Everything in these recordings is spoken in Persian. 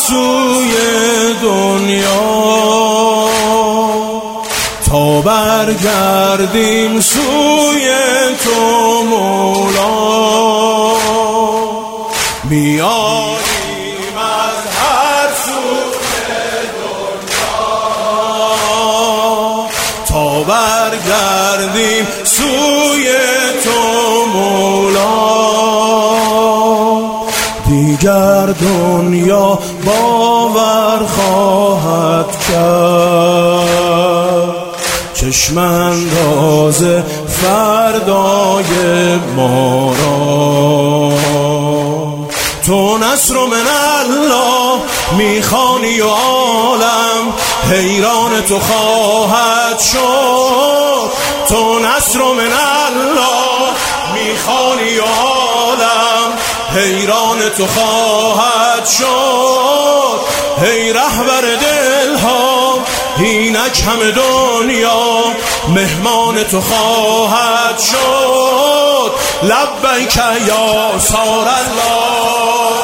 سوی دنیا تا برگردیم سوی تو مولا. میاییم از هر سوی دنیا تا برگردیم سوی تو مولا. دیگر دنیا باور خواهد کرد چشم انداز فردای ما را. تو نصر من الله میخوانی و عالم حیران تو خواهد شد. تو نصر من الله میخوانی و عالم حیران تو خواهد شد. ای رهبر دلها اینک همه دنیا مهمان تو خواهد شد. لبیک یا سار الله،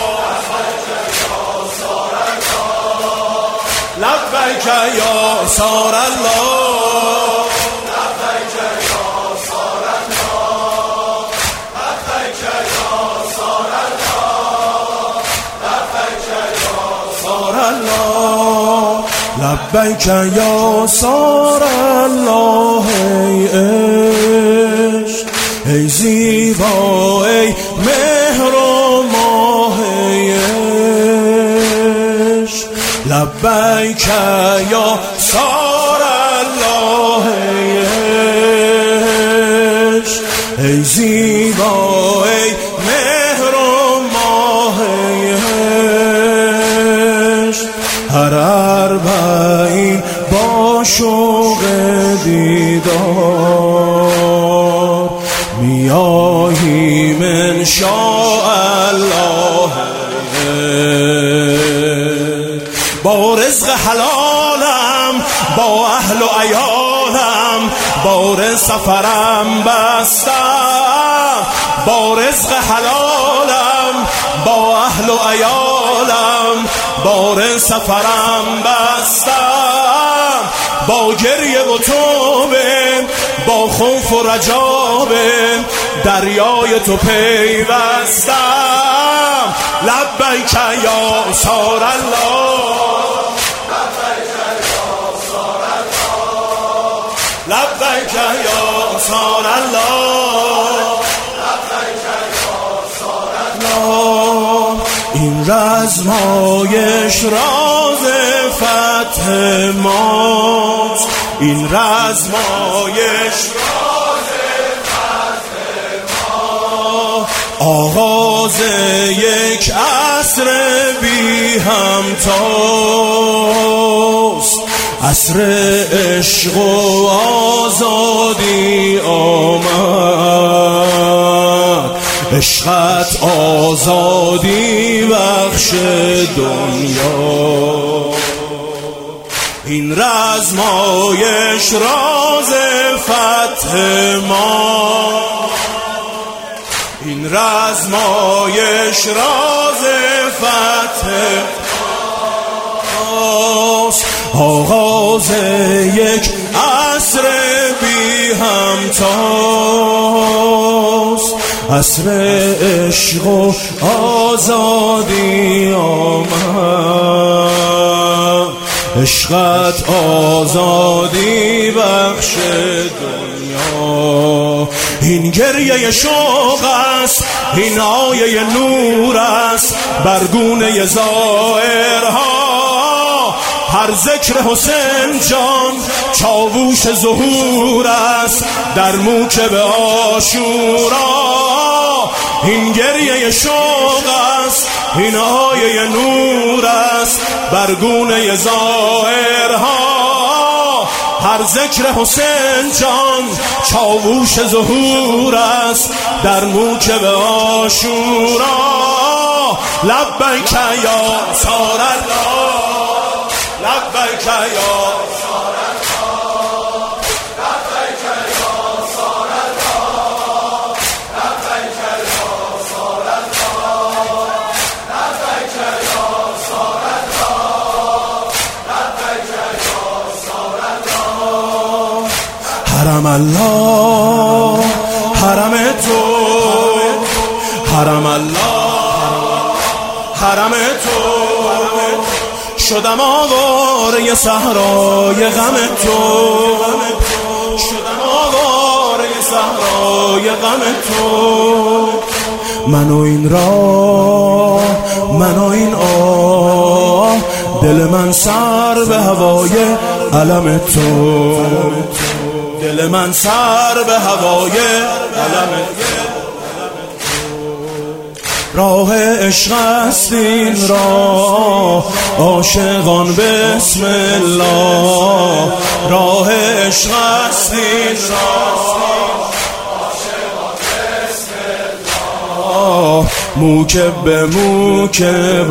لبیک یا سار الله، لبیک یا سار الله، لبیک یا سار الله، لبیک یا سار الله، لبیک یا سار الله. ای عشق ای زیبا ای مهر و ماه ای عشق لبیک یا سار الله. ای عشق ای زیبا ای مهر و ماه ای عشق هر اربعین با شوق دیدار میاییم انشاءالله. با رزق حلالم با اهل و عیالم بار سفرم بستم. با رزق حلالم با اهل و عیالم بار سفرم بستم. با گریه و توبه با خوف و رجابه دریای تو پیوستم. لبیک یا سار الله، لبیک یا سار الله، لبیک یا سار الله. این رزمایش راز فتح ماست، این رزمایش راز فتح ما. آغاز یک عصر بی همتاست، عصر عشق و آزادی آمد. عشقت آزادی بخش دنیا. این رزمایش راز فتح ما، این رزمایش راز فتح ماست. آغاز یک عصر بی همتاست، عصر عشق و آزادی آمد. عشقت آزادی بخش دنیا. این گریه شوق است، این آیه نور است بر گونه ظاهرها. هر ذکر حسین جان چاووش ظهور است در موکب عاشورا. این گریه شوق است، این آیه نور است بر گونه ظاهرها. هر ذکر حسین جان چاووش ظهور است در موکب عاشورا. لبیک یا سار الله، لبیک یا سار الله، لبیک یا سار الله، لبیک یا سار الله، لبیک یا سار حرم الله، حرم تو، حرم الله، حرم تو، شدم آواره صحرای غم تو، شدم آواره صحرای غم تو. منو این راه، منو این آه، دل من سر به هوای علم تو، دل من سر به هوای علم تو. راه عشق است این راه، عاشقان بسم الله. راه عشق است این راه، عاشقان بسم الله. موکب به موکب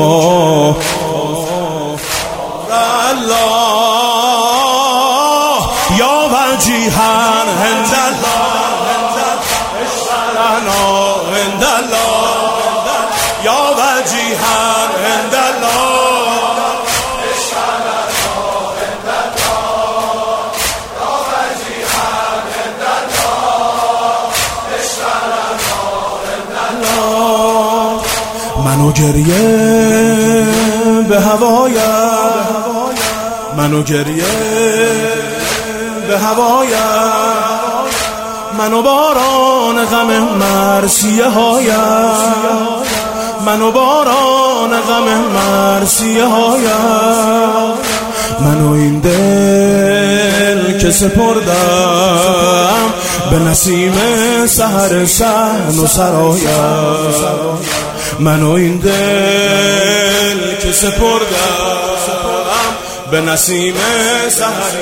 الله، یا وجیها عند الله، اشترنا عند الله، یا وجیها عند الله، اشترنا عند الله، یا وجیها عند الله، اشترنا عند الله. منو گریه به هوایم، منو گریه به هوایم، منو باران غم مرثیه هایم، منو باران غم مرثیه هایم. منو این دل که سپردم به نسیم سحر صحن و سرایم، منو این دل که سپردم به نسیم سحر.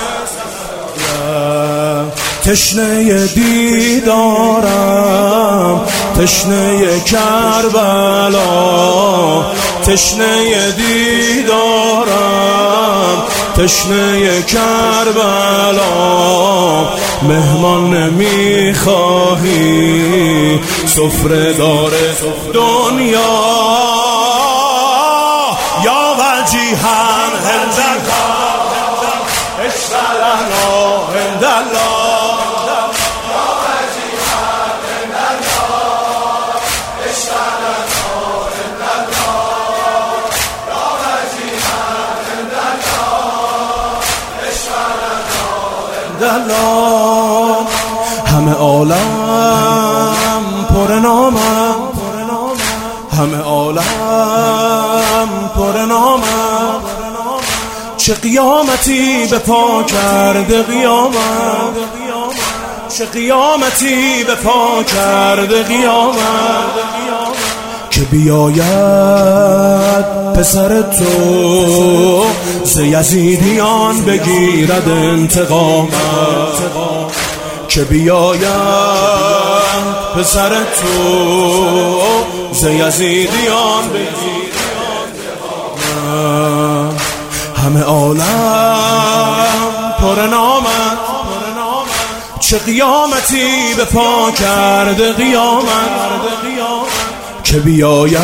تشنه دیدارم، تشنه کربلا، تشنه دیدارم، تشنه کربلا. مهمان نمیخواهی سفره دار دنیا، یا وجیها عند الله، اشترنا عند الله، یا وجیها عند الله، اشترنا عند الله، یا وجیها عند الله، اشترنا عند الله. همه عالم پر نامم، همه عالم پر نامم. چه قیامتی به پا کرده قیامت، چه قیامتی به پا کرده قیامت. که بیاید پسر تو ز یزیدیان بگیرد انتقامت، که بیاید پسر تو ز یزیدیان بگیرد انتقامت. همه عالم پر نامت، چه قیامتی به پا کرده قیامت. که بیاید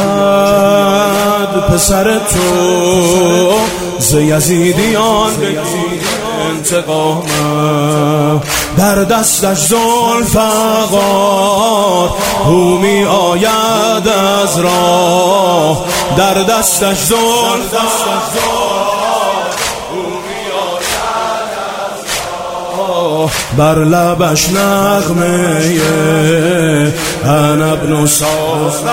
پسر تو ز یزیدیان بگیرد انتقامت. در دستش ذوالفقار او می آید از راه، در دستش ذوالفقار بر لبش نغمه انا ابن صوت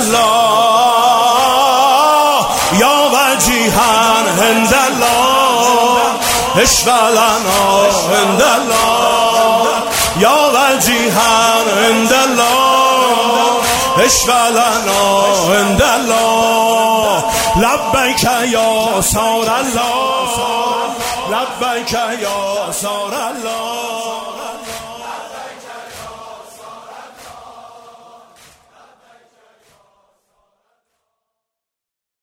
الله، یا وجیها عند الله، اشفع لنا عند الله، یا وجیها عند الله، اشفع لنا عند الله. لبیک یا سار الله، لبیک یا سار الله.